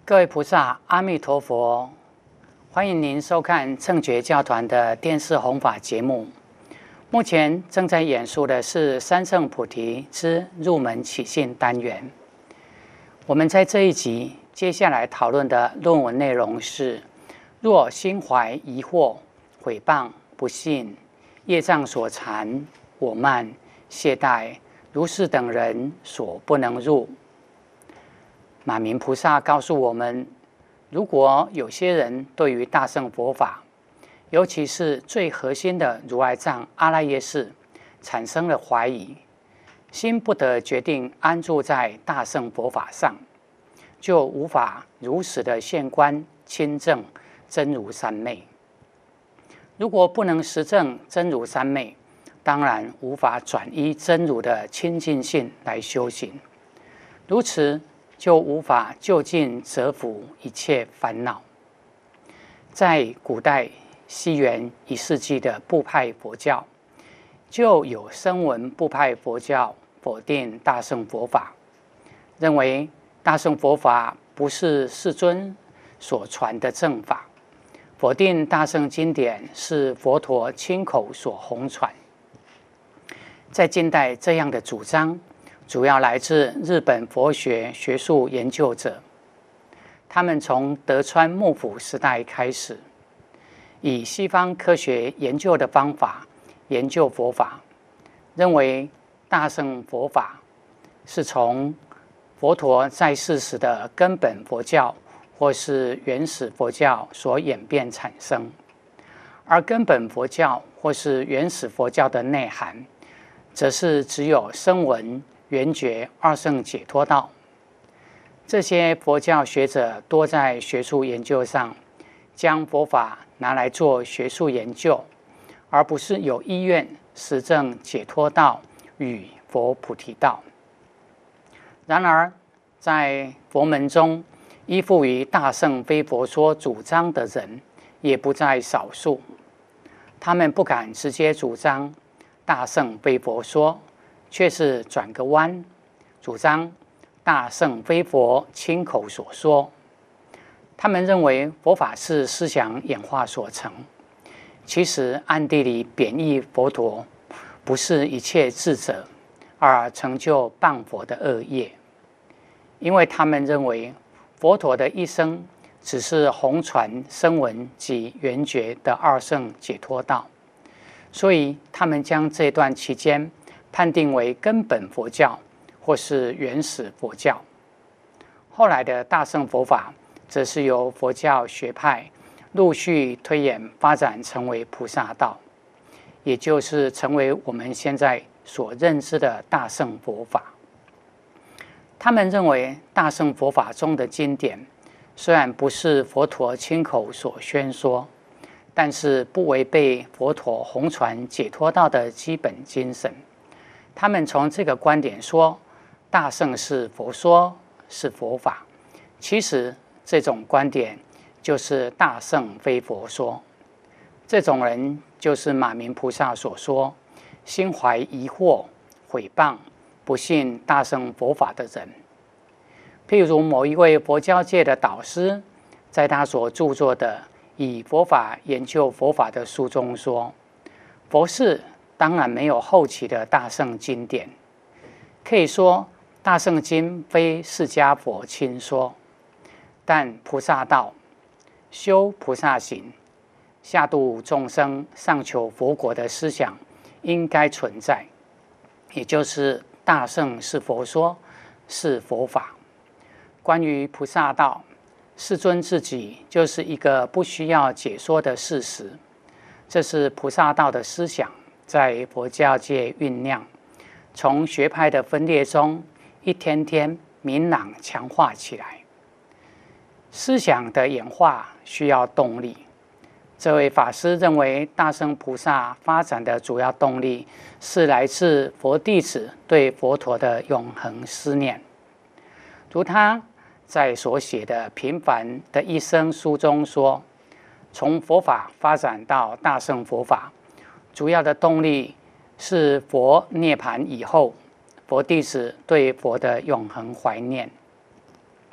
各位菩萨，阿弥陀佛！欢迎您收看正觉教团的电视弘法节目。目前正在演述的是三圣菩提之入门起信单元。我们在这一集接下来讨论的论文内容是：若心怀疑惑、毁谤、不信、业障所缠、我慢、懈怠，如是等人所不能入。马明菩萨告诉我们，如果有些人对于大乘佛法，尤其是最核心的如来藏阿赖耶识，产生了怀疑，心不得决定安住在大乘佛法上，就无法如实的现观亲证真如三昧。如果不能实证真如三昧，当然无法转依真如的清净性来修行，如此就无法就近折伏一切烦恼。在古代西元1世纪的部派佛教，就有声闻部派佛教否定大乘佛法，认为大乘佛法不是世尊所传的正法，否定大乘经典是佛陀亲口所弘传。在近代，这样的主张主要来自日本佛学学术研究者，他们从德川幕府时代开始，以西方科学研究的方法研究佛法，认为大乘佛法是从佛陀在世时的根本佛教或是原始佛教所演变产生，而根本佛教或是原始佛教的内涵，则是只有声闻、缘觉、二乘解脱道。这些佛教学者多在学术研究上将佛法拿来做学术研究，而不是有意愿实证解脱道与佛菩提道。然而，在佛门中，依附于大乘非佛说主张的人也不在少数，他们不敢直接主张大乘非佛说，却是转个弯，主张大乘非佛亲口所说。他们认为佛法是思想演化所成，其实暗地里贬义佛陀不是一切智者，而成就谤佛的恶业。因为他们认为佛陀的一生只是弘传声闻及缘觉的二乘解脱道，所以他们将这段期间判定为根本佛教或是原始佛教。后来的大乘佛法则是由佛教学派陆续推演发展成为菩萨道，也就是成为我们现在所认知的大乘佛法。他们认为大乘佛法中的经典虽然不是佛陀亲口所宣说，但是不违背佛陀弘传解脱道的基本精神。他们从这个观点说，大乘是佛说，是佛法。其实这种观点就是大乘非佛说。这种人就是马明菩萨所说心怀疑惑、毁谤、不信大乘佛法的人。譬如某一位佛教界的导师，在他所著作的以佛法研究佛法的书中说，佛世当然没有后期的大乘经典，可以说大乘经非释迦佛亲说，但菩萨道、修菩萨行、下度众生、上求佛国的思想应该存在，也就是大乘是佛说，是佛法。关于菩萨道，世尊自己就是一个不需要解说的事实，这是菩萨道的思想在佛教界酝酿，从学派的分裂中一天天明朗强化起来。思想的演化需要动力，这位法师认为大乘菩萨发展的主要动力是来自佛弟子对佛陀的永恒思念。如他在所写的《平凡的一生》书中说，从佛法发展到大乘佛法，主要的动力是佛涅槃以后，佛弟子对佛的永恒怀念。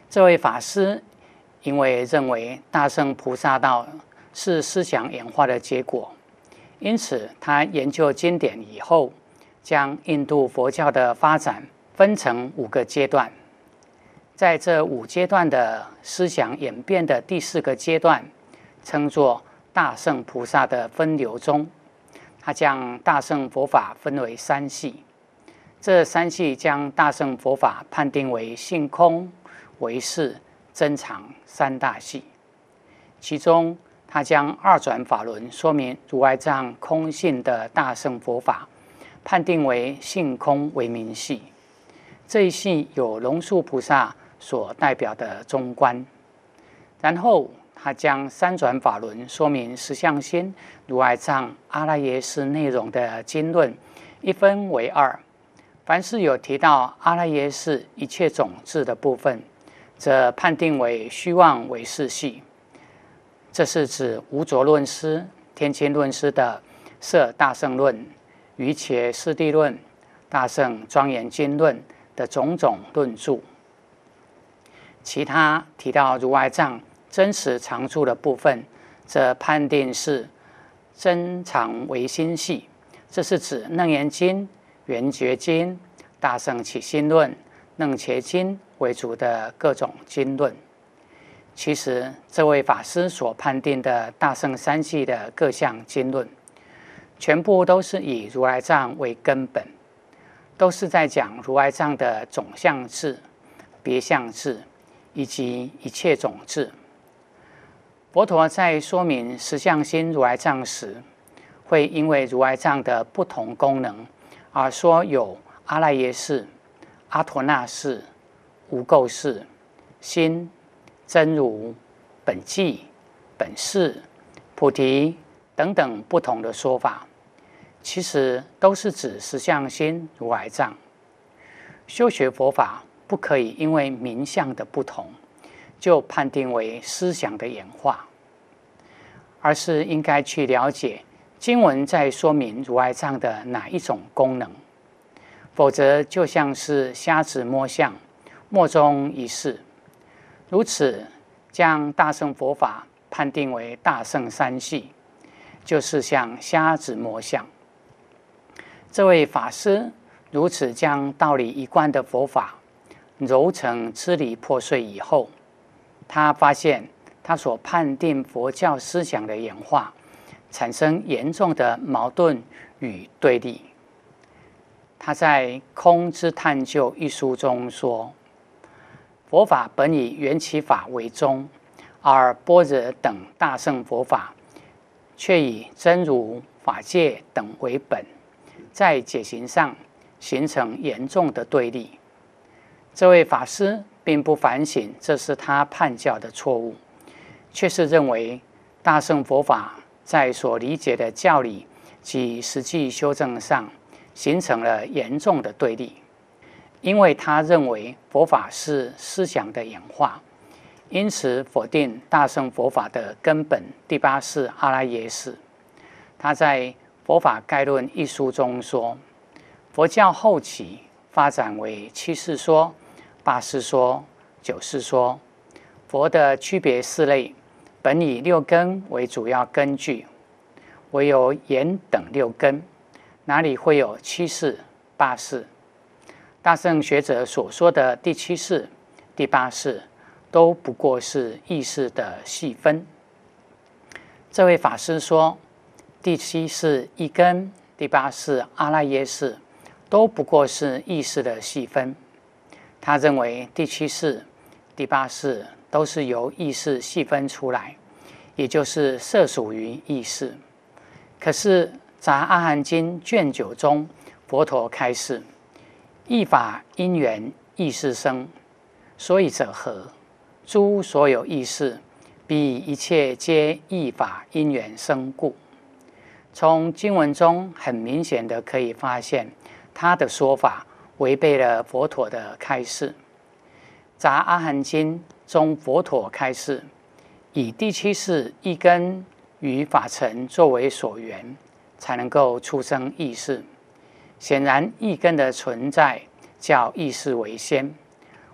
这位法师因为认为大乘菩萨道是思想演化的结果，因此他研究经典以后，将印度佛教的发展分成5个阶段。在这5阶段的思想演变的第4个阶段，称作大乘菩萨的分流中，他将大乘佛法分为3系。这3系将大乘佛法判定为性空、唯识、真常3大系。其中，他将2转法轮说明如来藏空性的大乘佛法判定为性空唯名系。这一系有龙树菩萨所代表的中观。然后他将3转法轮说明实相心如来藏阿赖耶识内容的经论一分为2，凡是有提到阿赖耶识一切种智的部分，则判定为虚妄唯识系。这是指无着论师、天亲论师的摄大乘论、瑜伽师地论、大乘庄严经论的种种论著。其他提到如来藏真实常住的部分，则判定是真常唯心系。这是指楞严经、圆觉经、大乘起心论、楞伽经为主的各种经论。其实，这位法师所判定的大乘3系的各项经论，全部都是以如来藏为根本，都是在讲如来藏的种相智、别相智以及一切种智。佛陀在说明实相心如来藏时，会因为如来藏的不同功能而说有阿赖耶识、阿陀那识、无垢识、心、真如、本寂、本誓、菩提等等不同的说法，其实都是指实相心如来藏。修学佛法不可以因为名相的不同，就判定为思想的演化，而是应该去了解经文在说明如来藏的哪一种功能，否则就像是瞎子摸象，莫衷一是。如此，将大乘佛法判定为大乘3系，就是像瞎子摸象。这位法师如此将道理一贯的佛法揉成支离破碎以后，他发现他所判定佛教思想的演化产生严重的矛盾与对立。他在《空之探究》一书中说，佛法本以缘起法为宗，而般若等大乘佛法却以真如、法界等为本，在解行上形成严重的对立。这位法师并不反省这是他判教的错误，却是认为大乘佛法在所理解的教理及实际修正上形成了严重的对立。因为他认为佛法是思想的演化，因此否定大乘佛法的根本第8识阿赖耶识。他在《佛法概论》一书中说，佛教后期发展为7识说、8识说、9识说。佛的区别4类，本以6根为主要根据，唯有眼等6根，哪里会有7识、8识？大乘学者所说的第7识、第8识，都不过是意识的细分。这位法师说，第7识一根，第8识阿赖耶识，都不过是意识的细分。他认为第7识、第8识都是由意识细分出来，也就是摄属于意识。可是《杂阿含经》卷9中，佛陀开示，一法因缘意识生，所以者何？诸所有意识，彼一切皆一法因缘生故。从经文中很明显的可以发现，他的说法违背了佛陀的开示。《杂阿含经》中佛陀开示，以第7识一根与法尘作为所缘，才能够出生意识。显然，一根的存在较意识为先，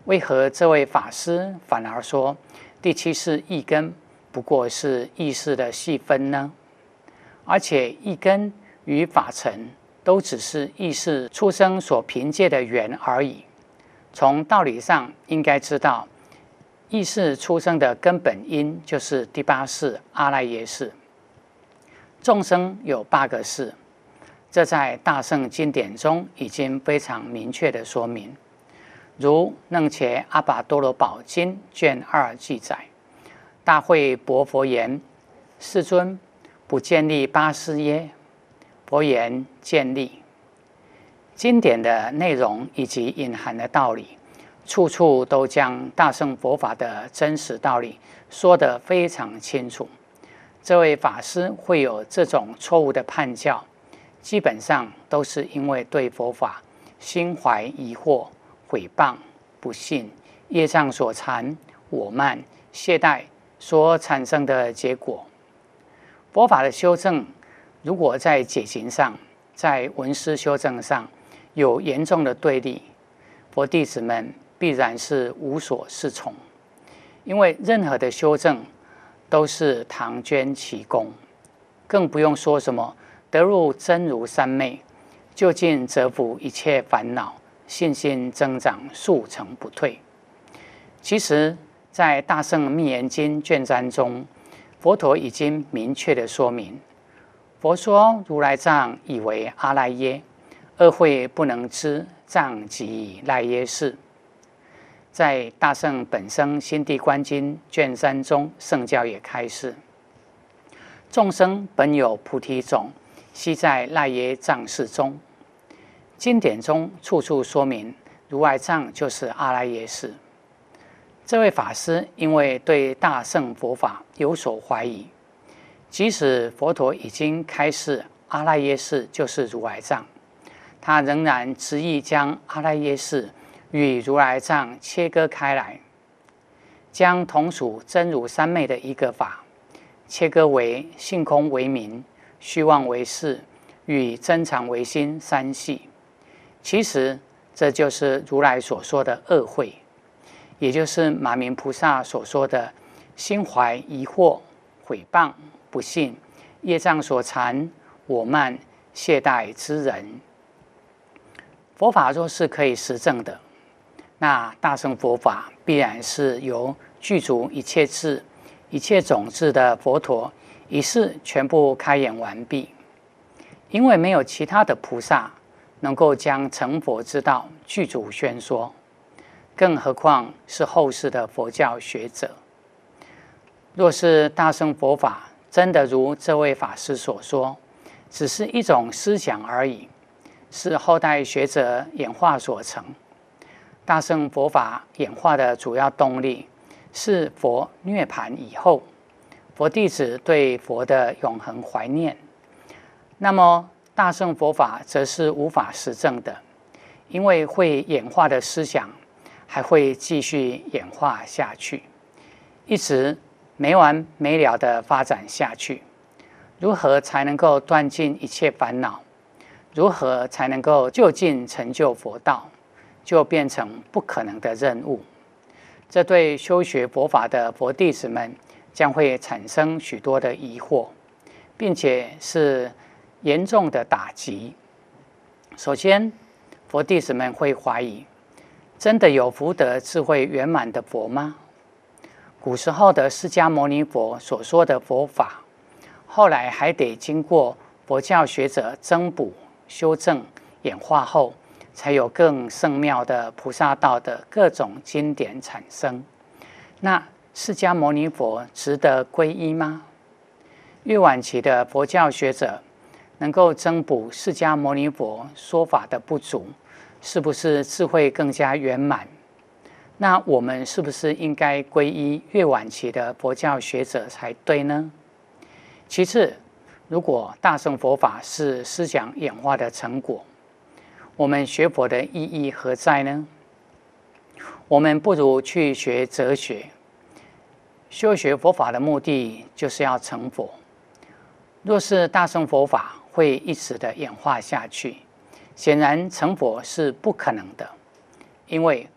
为何这位法师反而说第七世意根不过是意识的细分呢？而且意根与法尘都只是意识出生所凭借的缘而已。从道理上应该知道，意识出生的根本因就是第八世阿赖耶识。众生有8个世，这在大乘经典中已经非常明确的说明。如《楞伽阿跋多罗宝经》卷2记载，大会薄佛言：世尊，不建立8世耶？佛言：建立。经典的内容以及隐含的道理，处处都将大乘佛法的真实道理说得非常清楚。这位法师会有这种错误的判教，基本上都是因为对佛法心怀疑惑、毁谤、不信、业障所缠、我慢、懈怠所产生的结果。佛法的修正，如果在解行上、在闻思修正上有严重的对立，佛弟子们必然是无所适从，因为任何的修正都是唐捐其功，更不用说什么得入真如三昧，就近折伏一切烦恼，信心增长数成不退。其实在大乘密严经卷3中，佛陀已经明确的说明，佛说如来藏以为阿赖耶，恶慧不能知，藏即赖耶识。在大乘本生心地观经卷3中，圣教也开示：众生本有菩提种，悉在赖耶藏识中。经典中处处说明，如来藏就是阿赖耶识。这位法师因为对大乘佛法有所怀疑，即使佛陀已经开示阿赖耶识就是如来藏，他仍然执意将阿赖耶识与如来藏切割开来，将同属真如三昧的一个法切割为性空为名、虚妄为事与真常为心3系。其实这就是如来所说的恶慧，也就是马明菩萨所说的心怀疑惑、毁谤、不信、业障所缠、我慢、懈怠之人。佛法若是可以实证的，那大乘佛法必然是由具足一切智、一切种智的佛陀一世全部开演完毕，因为没有其他的菩萨能够将成佛之道具足宣说，更何况是后世的佛教学者。若是大乘佛法真的如这位法师所说，只是一种思想而已，是后代学者演化所成。大乘佛法演化的主要动力是佛涅槃以后，佛弟子对佛的永恒怀念。那么大乘佛法则是无法实证的，因为会演化的思想还会继续演化下去，一直没完没了的发展下去。如何才能够断尽一切烦恼？如何才能够就近成就佛道？就变成不可能的任务。这对修学佛法的佛弟子们将会产生许多的疑惑，并且是严重的打击。首先，佛弟子们会怀疑，真的有福德智慧圆满的佛吗？古时候的释迦牟尼佛所说的佛法，后来还得经过佛教学者增补、修正、演化后，才有更圣妙的菩萨道的各种经典产生。那释迦牟尼佛值得皈依吗？越晚期的佛教学者能够增补释迦牟尼佛说法的不足，是不是智慧更加圆满？那我们是不是应该皈依越晚期的佛教学者才对呢？其次，如果大乘佛法是思想演化的成果，我们学佛的意义何在呢？我们不如去学哲学。修学佛法的目的就是要成佛。若是大乘佛法会一直的演化下去，显然成佛是不可能的，因为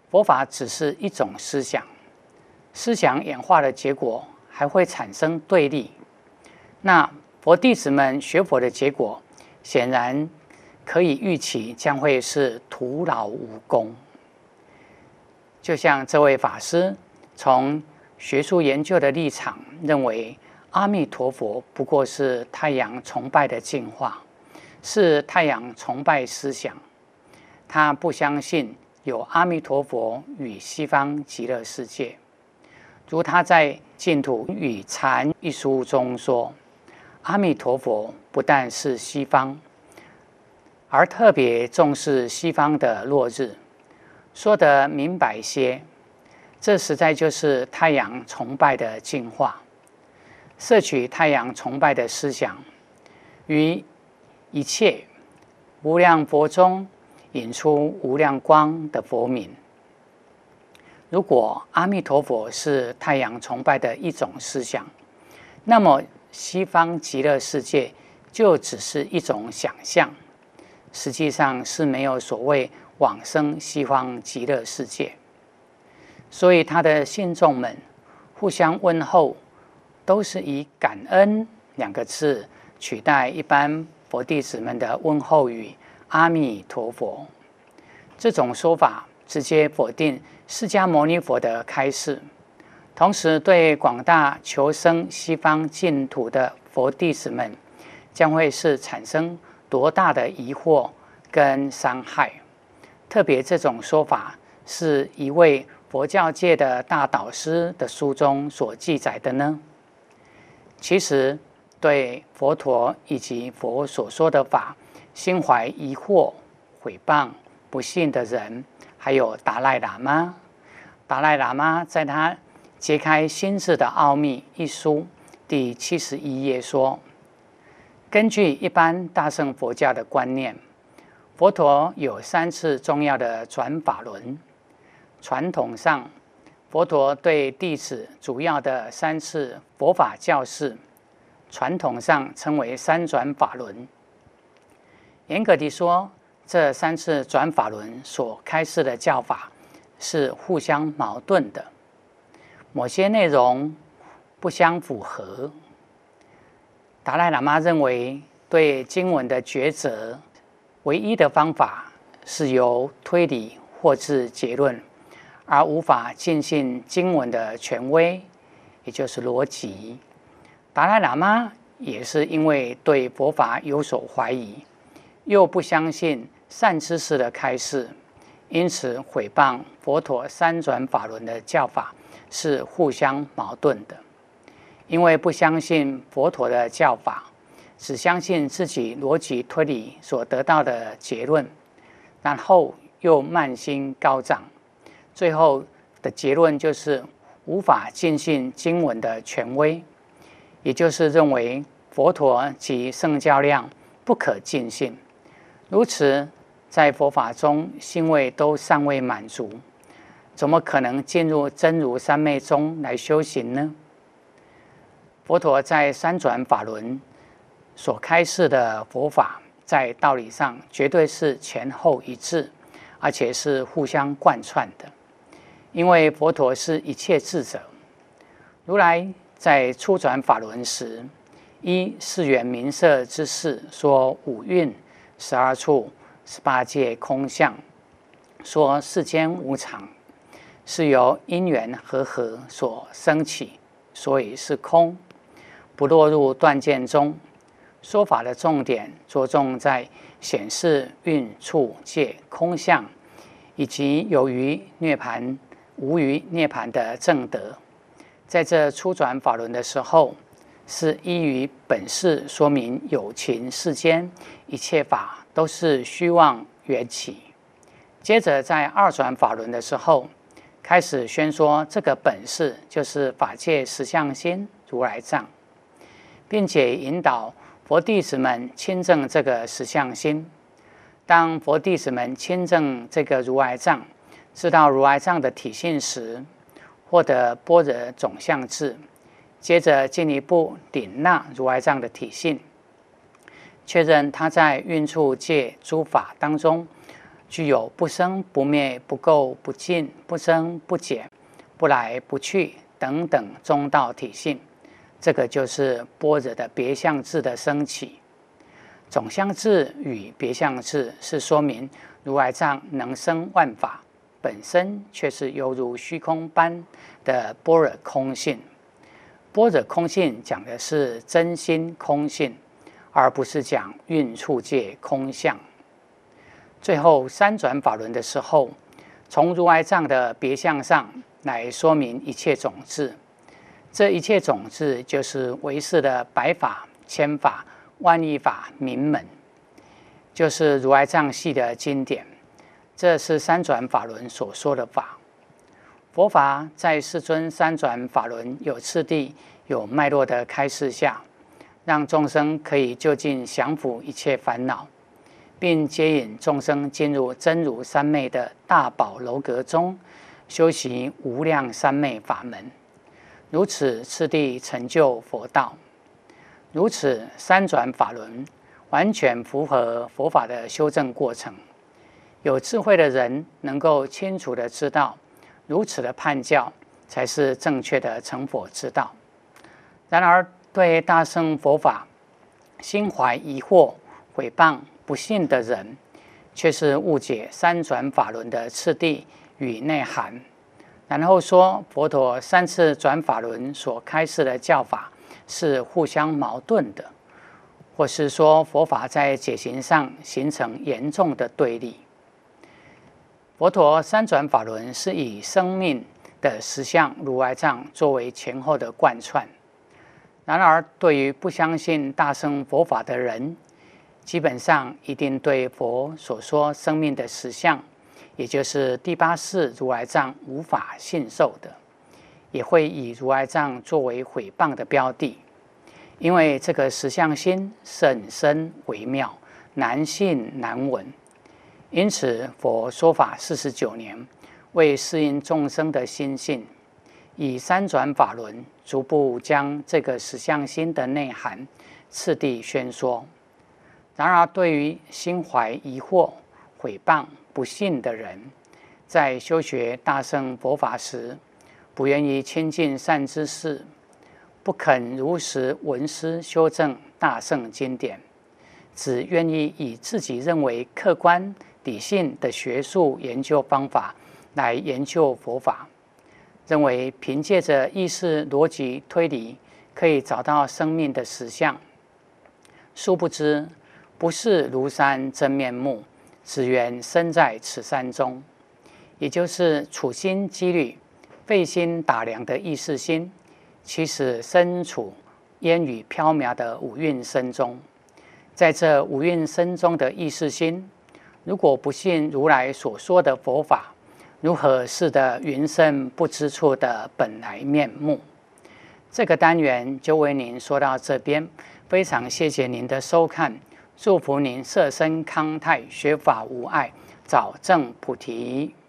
佛法只是一种思想，思想演化的结果还会产生对立。那佛弟子们学佛的结果，显然可以预期将会是徒劳无功。就像这位法师从学术研究的立场认为，阿弥陀佛不过是太阳崇拜的进化，是太阳崇拜思想。他不相信有阿弥陀佛与西方极乐世界。如他在《净土与禅》一书中说，阿弥陀佛不但是西方，而特别重视西方的落日。说得明白些，这实在就是太阳崇拜的进化。摄取太阳崇拜的思想，于一切无量佛中引出无量光的佛名。如果阿弥陀佛是太阳崇拜的一种思想，那么西方极乐世界就只是一种想象，实际上是没有所谓往生西方极乐世界。所以他的信众们互相问候，都是以感恩两个字取代一般佛弟子们的问候语阿弥陀佛。这种说法直接否定释迦牟尼佛的开示，同时对广大求生西方净土的佛弟子们将会是产生多大的疑惑跟伤害。特别这种说法是一位佛教界的大导师的书中所记载的呢？其实对佛陀以及佛所说的法心怀疑惑、毁谤、不信的人，还有达赖喇嘛。达赖喇嘛在他《揭开心智的奥秘》一书第71页说，根据一般大乘佛教的观念，佛陀有3次重要的转法轮。传统上，佛陀对弟子主要的3次佛法教示，传统上称为3转法轮。严格地说，这3次转法轮所开示的教法是互相矛盾的，某些内容不相符合。达赖喇嘛认为，对经文的抉择，唯一的方法是由推理或至结论，而无法尽信经文的权威，也就是逻辑。达赖喇嘛也是因为对佛法有所怀疑，又不相信善知识的开示，因此毁谤佛陀3转法轮的教法是互相矛盾的。因为不相信佛陀的教法，只相信自己逻辑推理所得到的结论，然后又慢心高涨，最后的结论就是无法尽信经文的权威，也就是认为佛陀及圣教量不可尽信。如此，在佛法中心位都尚未满足，怎么可能进入真如三昧中来修行呢？佛陀在3转法轮所开示的佛法，在道理上绝对是前后一致，而且是互相贯穿的。因为佛陀是一切智者，如来在初转法轮时，依四缘名色之事，说五蕴、12处、18界空相，说世间无常，是由因缘和合所生起，所以是空，不落入断见中。说法的重点着重在显示蕴处界空相，以及有余涅盘无余涅盘的正德。在这初转法轮的时候，是依于本事说明有情世间一切法都是虚妄缘起。接着在2转法轮的时候，开始宣说这个本事就是法界实相心如来藏，并且引导佛弟子们亲证这个实相心。当佛弟子们亲证这个如来藏，知道如来藏的体性时，获得般若总相智，接着进一步领纳如来藏的体性，确认他在蕴处界诸法当中具有不生不灭、不垢不净、不增不减、不来不去等等中道体性。这个就是般若的别相智的升起。总相智与别相智是说明如来藏能生万法，本身却是犹如虚空般的般若空性。般若空性讲的是真心空性，而不是讲蕴处界空相。最后三转法轮的时候，从如来藏的别相上来说明一切种智。这一切种智就是唯识的百法、千法、万亿法、名门，就是如来藏系的经典。这是三转法轮所说的法。佛法在世尊三转法轮有次第、有脉络的开示下，让众生可以就近降伏一切烦恼，并接引众生进入真如三昧的大宝楼阁中，修习无量三昧法门。如此次第成就佛道。如此三转法轮完全符合佛法的修正过程。有智慧的人能够清楚地知道，如此的判教才是正确的成佛之道。然而对大乘佛法心怀疑惑、毁谤、不信的人，却是误解三转法轮的次第与内涵，然后说佛陀三次转法轮所开示的教法是互相矛盾的，或是说佛法在解行上形成严重的对立。佛陀三转法轮是以生命的实相如来藏作为前后的贯穿。然而对于不相信大乘佛法的人，基本上一定对佛所说生命的实相，也就是第八世如来藏无法信受的，也会以如来藏作为毁谤的标的。因为这个实相心甚深微妙，难信难闻。因此佛说法49年，为适应众生的心性，以三转法轮逐步将这个实相心的内涵次第宣说。然而对于心怀疑惑、毁谤、不信的人，在修学大乘佛法时，不愿意亲近善知识，不肯如实闻思修正大乘经典，只愿意以自己认为客观理性的学术研究方法来研究佛法，认为凭借着意识逻辑推理可以找到生命的实相。殊不知不是庐山真面目，只缘身在此山中。也就是处心积虑、费心打量的意识心，其实身处烟雨缥缈的五蕴身中。在这五蕴身中的意识心，如果不信如来所说的佛法，如何识得云深不知处的本来面目？这个单元就为您说到这边，非常谢谢您的收看，祝福您色身康泰，学法无碍，早证菩提。